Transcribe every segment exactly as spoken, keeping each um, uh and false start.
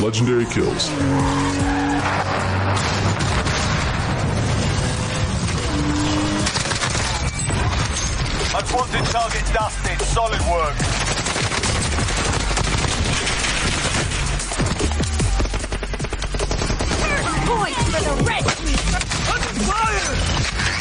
legendary kills. Unwanted target dusted. Solid work. First point for the red team. Under fire!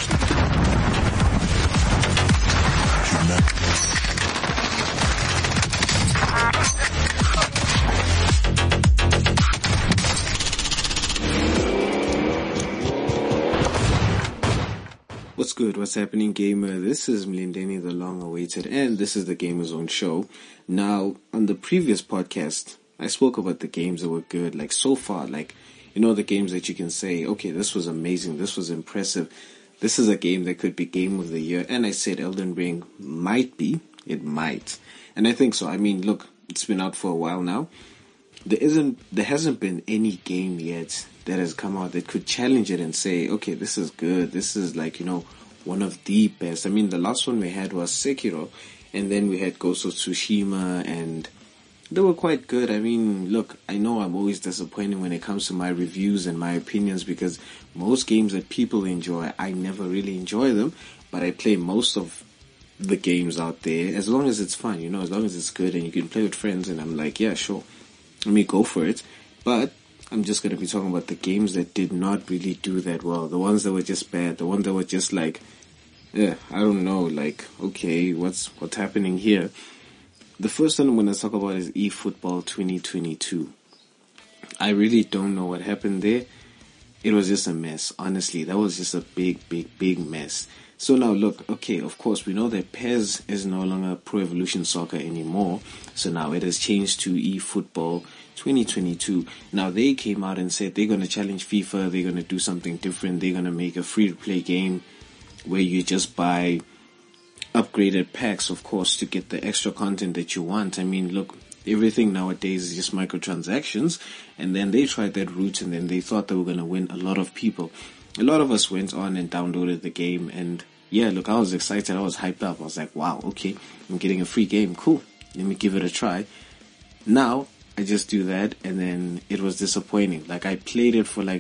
What's good? What's happening, gamer? This is Mlindeni, the long-awaited, and this is the Gamer Zone show. Now, on the previous podcast, I spoke about the games that were good, like so far, like, you know, the games that you can say, okay, this was amazing, this was impressive, this is a game that could be Game of the Year, and I said Elden Ring might be, it might, and I think so. I mean, look, it's been out for a while now. There isn't, there hasn't been any game yet that has come out that could challenge it and say, okay, this is good, this is like, you know, one of the best. I mean, the last one we had was Sekiro, and then we had Ghost of Tsushima, and they were quite good. I mean, look, I know I'm always disappointed when it comes to my reviews and my opinions, because most games that people enjoy, I never really enjoy them, but I play most of the games out there, as long as it's fun, you know, as long as it's good and you can play with friends, and I'm like, yeah, sure, let me go for it. But I'm just going to be talking about the games that did not really do that well. The ones that were just bad. The ones that were just like, yeah, I don't know, like, okay, what's what's happening here? The first one I'm going to talk about is eFootball twenty twenty-two. I really don't know what happened there. It was just a mess. Honestly, that was just a big, big, big mess. So now look, okay, of course, we know that P E S is no longer Pro Evolution Soccer anymore. So now it has changed to eFootball twenty twenty-two. Now they came out and said they're going to challenge FIFA. They're going to do something different. They're going to make a free-to-play game where you just buy upgraded packs, of course, to get the extra content that you want. I mean, look, everything nowadays is just microtransactions. And then they tried that route, and then they thought they were going to win a lot of people. A lot of us went on and downloaded the game, and yeah, look, I was excited. I was hyped up. I was like, wow, okay, I'm getting a free game. Cool. Let me give it a try. Now, I just do that, and then it was disappointing. Like, I played it for like,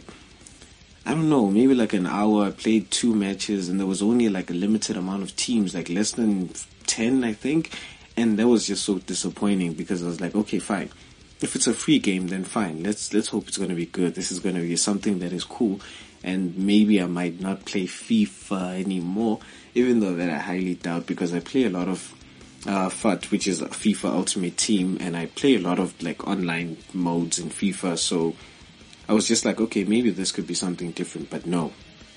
I don't know, maybe like an hour. I played two matches, and there was only like a limited amount of teams, like less than ten, I think. And that was just so disappointing, because I was like, okay, fine. If it's a free game, then fine. Let's, let's hope it's going to be good. This is going to be something that is cool. And maybe I might not play FIFA anymore, even though that I highly doubt, because I play a lot of uh, F U T, which is FIFA Ultimate Team, and I play a lot of like online modes in FIFA. So I was just like, okay, maybe this could be something different, but no,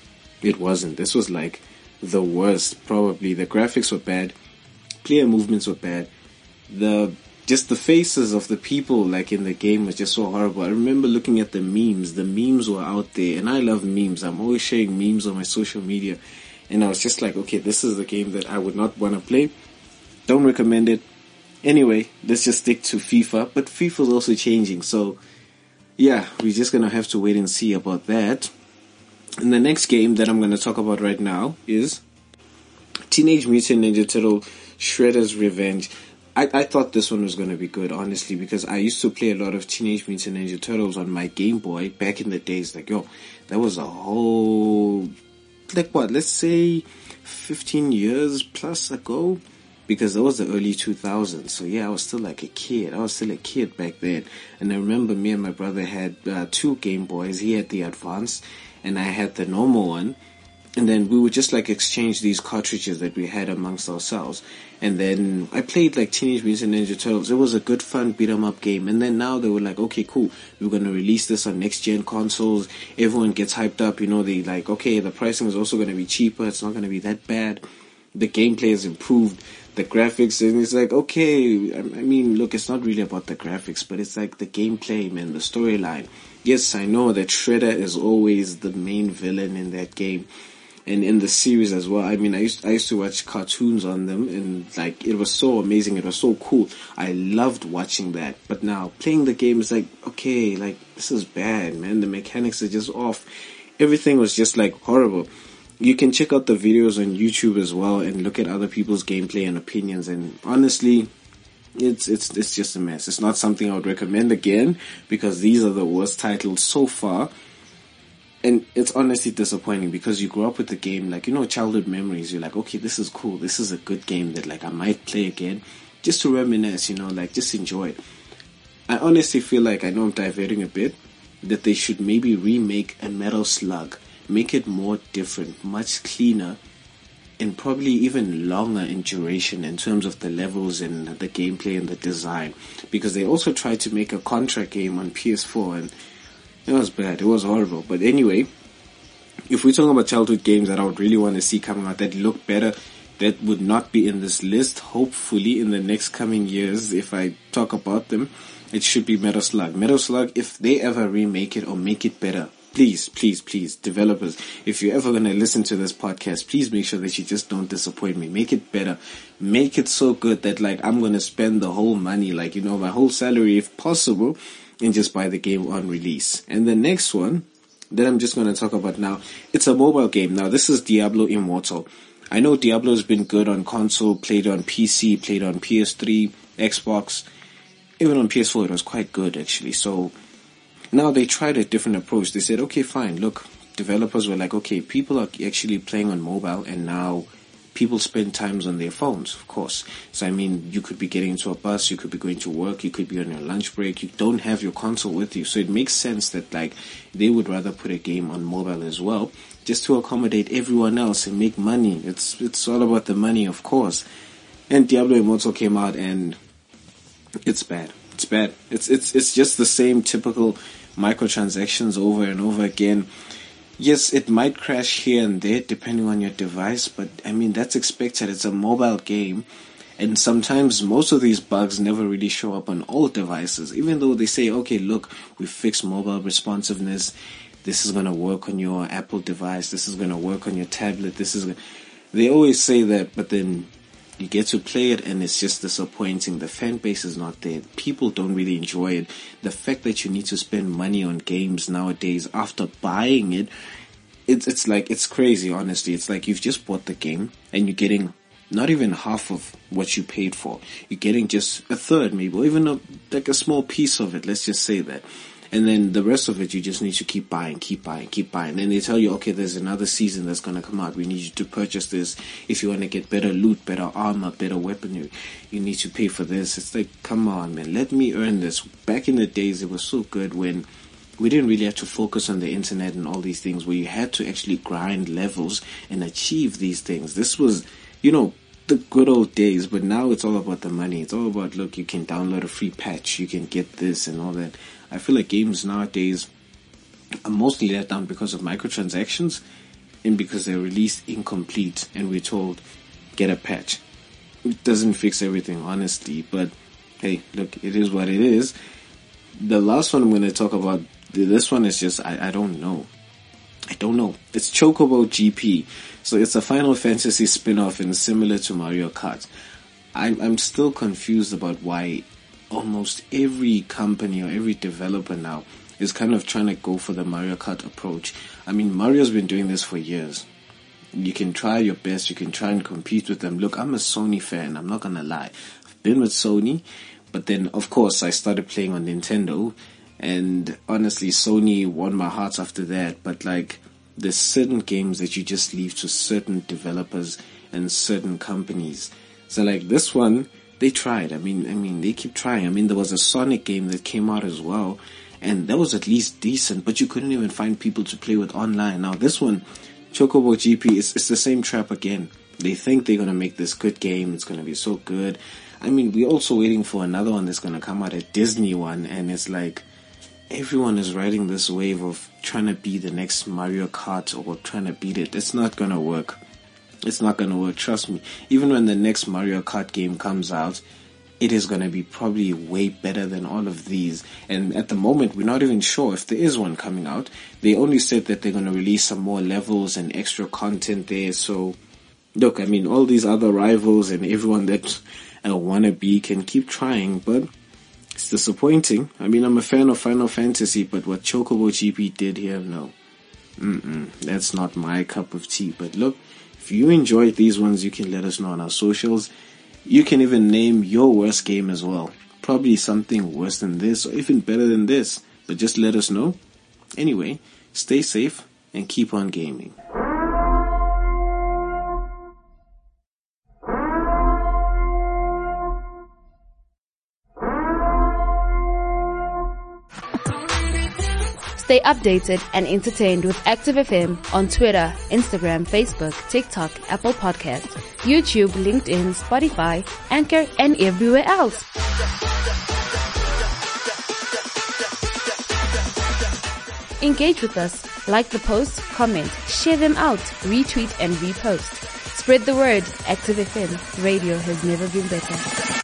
it wasn't. This was like the worst. Probably the graphics were bad, player movements were bad, the just the faces of the people like in the game was just so horrible. I remember looking at the memes. The memes were out there, and I love memes. I'm always sharing memes on my social media, and I was just like, okay, this is the game that I would not want to play. Don't recommend it. Anyway, let's just stick to FIFA. But FIFA's also changing, so yeah, we're just gonna have to wait and see about that. And the next game that I'm gonna talk about right now is Teenage Mutant Ninja Turtle Shredder's Revenge. I, I thought this one was going to be good, honestly, because I used to play a lot of Teenage Mutant Ninja Turtles on my Game Boy back in the days. Like, yo, that was a whole, like what, let's say fifteen years plus ago, because that was the early two thousands. So yeah, I was still like a kid. I was still a kid back then. And I remember me and my brother had uh, two Game Boys. He had the Advance, and I had the normal one. And then we would just like exchange these cartridges that we had amongst ourselves. And then I played like Teenage Mutant Ninja Turtles. It was a good fun beat 'em up game. And then now they were like, okay, cool, we're going to release this on next gen consoles. Everyone gets hyped up, you know, they like, okay, the pricing is also going to be cheaper. It's not going to be that bad. The gameplay has improved. The graphics, and it's like, okay, I mean, look, it's not really about the graphics, but it's like the gameplay, man, the storyline. Yes, I know that Shredder is always the main villain in that game. And in the series as well. I mean, I used I used to watch cartoons on them, and like it was so amazing. It was so cool. I loved watching that. But now playing the game is like, okay, like this is bad, man. The mechanics are just off. Everything was just like horrible. You can check out the videos on YouTube as well and look at other people's gameplay and opinions. And honestly, It's it's it's just a mess. It's not something I would recommend again because these are the worst titles so far. And it's honestly disappointing because you grew up with the game, like, you know, childhood memories. You're like, okay, this is cool. This is a good game that, like, I might play again just to reminisce, you know, like, just enjoy it. I honestly feel like, I know I'm diverting a bit, that they should maybe remake a Metal Slug. Make it more different, much cleaner, and probably even longer in duration in terms of the levels and the gameplay and the design. Because they also tried to make a Contra game on P S four, and it was bad. It was horrible. But anyway, if we're talking about childhood games that I would really want to see coming out that look better, that would not be in this list, hopefully in the next coming years, if I talk about them, it should be Metal Slug. Metal Slug, if they ever remake it or make it better, please, please, please, developers, if you're ever going to listen to this podcast, please make sure that you just don't disappoint me. Make it better. Make it so good that, like, I'm going to spend the whole money, like, you know, my whole salary if possible, and just buy the game on release. And the next one that I'm just going to talk about now, it's a mobile game. Now, this is Diablo Immortal. I know Diablo has been good on console, played on P C, played on P S three, Xbox, even on P S four it was quite good actually. So now they tried a different approach. They said, okay, fine, look, developers were like, okay, people are actually playing on mobile, and now people spend times on their phones, of course. So, I mean, you could be getting into a bus, you could be going to work, you could be on your lunch break, you don't have your console with you. So it makes sense that, like, they would rather put a game on mobile as well, just to accommodate everyone else and make money. It's, it's all about the money, of course. And Diablo Immortal came out and it's bad. It's bad. It's, it's, it's just the same typical microtransactions over and over again. Yes, it might crash here and there depending on your device, but I mean, that's expected. It's a mobile game, and sometimes most of these bugs never really show up on all devices, even though they say, okay, look, we fixed mobile responsiveness, this is going to work on your Apple device, this is going to work on your tablet, this is gonna... They always say that, but then you get to play it and it's just disappointing. The fan base is not there. People don't really enjoy it. The fact that you need to spend money on games nowadays after buying it, it's it's like, it's crazy, honestly. It's like you've just bought the game and you're getting not even half of what you paid for. You're getting just a third maybe, or even a, like a small piece of it. Let's just say that. And then the rest of it, you just need to keep buying, keep buying, keep buying. Then they tell you, okay, there's another season that's going to come out. We need you to purchase this. If you want to get better loot, better armor, better weaponry, you need to pay for this. It's like, come on, man, let me earn this. Back in the days, it was so good when we didn't really have to focus on the internet and all these things, where you had to actually grind levels and achieve these things. This was, you know, the good old days, but now it's all about the money. It's all about, look, you can download a free patch, you can get this and all that. I feel like games nowadays are mostly let down because of microtransactions and because they're released incomplete and we're told, get a patch. It doesn't fix everything, honestly, but hey, look, it is what it is. The last one I'm going to talk about, this one is just, I, I don't know. I don't know. It's Chocobo G P. So it's a Final Fantasy spin-off and similar to Mario Kart. I'm, I'm still confused about why almost every company or every developer now is kind of trying to go for the Mario Kart approach. I mean, Mario's been doing this for years. You can try your best, you can try and compete with them. Look, I'm a Sony fan, I'm not gonna lie. I've been with Sony, but then of course I started playing on Nintendo, and honestly Sony won my heart after that. But like, there's certain games that you just leave to certain developers and certain companies. So like this one, they tried. I mean, I mean, they keep trying. I mean, there was a Sonic game that came out as well, and that was at least decent, but you couldn't even find people to play with online. Now this one, Chocobo G P, is it's the same trap again. They think they're gonna make this good game. It's gonna be so good. I mean, we're also waiting for another one that's gonna come out, a Disney one, and it's like everyone is riding this wave of trying to be the next Mario Kart or trying to beat it. It's not gonna work. It's not going to work, trust me. Even when the next Mario Kart game comes out, it is going to be probably way better than all of these. And at the moment, we're not even sure if there is one coming out. They only said that they're going to release some more levels and extra content there. So, look, I mean, all these other rivals and everyone that uh, wannabe can keep trying, but it's disappointing. I mean, I'm a fan of Final Fantasy, but what Chocobo G P did here, no. Mm-mm, that's not my cup of tea. But look, if you enjoyed these ones, you can let us know on our socials. You can even name your worst game as well. Probably something worse than this or even better than this. But just let us know. Anyway, stay safe and keep on gaming. Stay updated and entertained with Active F M on Twitter, Instagram, Facebook, TikTok, Apple Podcasts, YouTube, LinkedIn, Spotify, Anchor, and everywhere else. Engage with us. Like the posts, comment, share them out, retweet and repost. Spread the word. Active F M. Radio has never been better.